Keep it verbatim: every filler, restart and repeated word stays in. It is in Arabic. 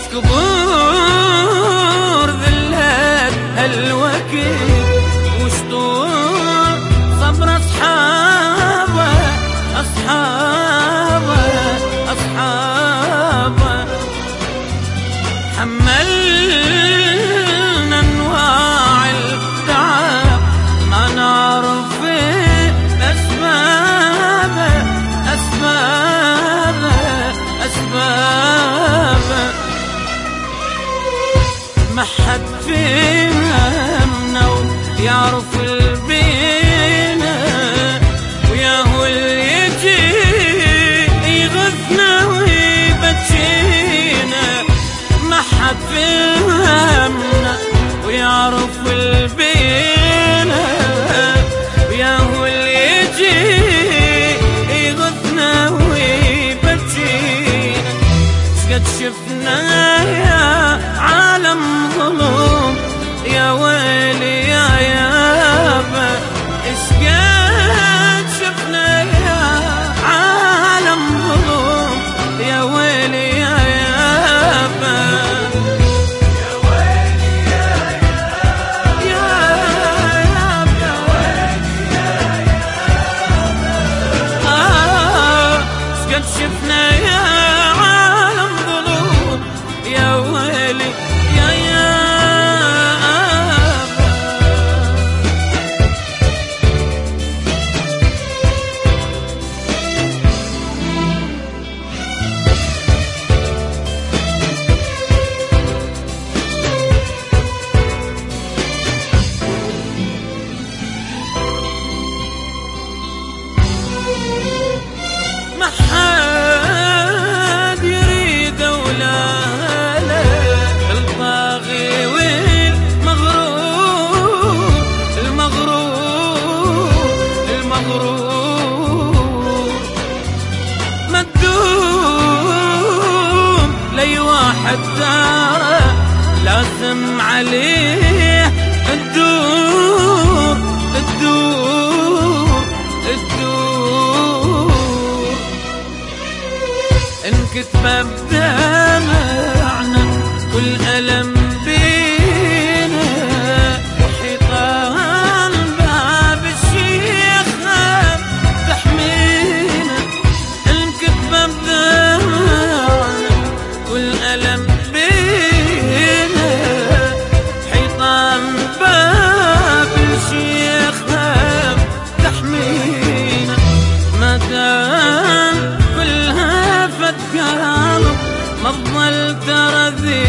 كبور ذلات هالوكيل وشطور صبر أصحابه أصحابه أصحابه حملنا أنواع التعب ما نعرف أسبابه أسبابه أسبابه ما حد فهمنا ويعرف البينا وياهو اللي يجي يغثنا ويبكينا ما حد فهمنا ويعرف البينا وياهو اللي يجي يغثنا ويبكينا شقد شفنا يا عالم ظلوم يا ويلي يا يابا اشقد شفنا يا عالم ظلوم يا ويلي يا يابا يا ويلي يا يابا يا يابا يا يابا آه اشقد شفنا يا عالم ظلوم يا ويلي يا يابا ما حد يريد ولا لا الطاغي والمغرور المغرور المغرور ما تدوم لي واحد داره لازم عليه الدور الدور الدور انكتب بدمعنا كل ألم بينا وحيطان باب الشيخ تحمينا انكتب بدمعنا كل ألم بينا حيطان باب الشيخ تحمينا ما دام قلب ما تظل ترى ذي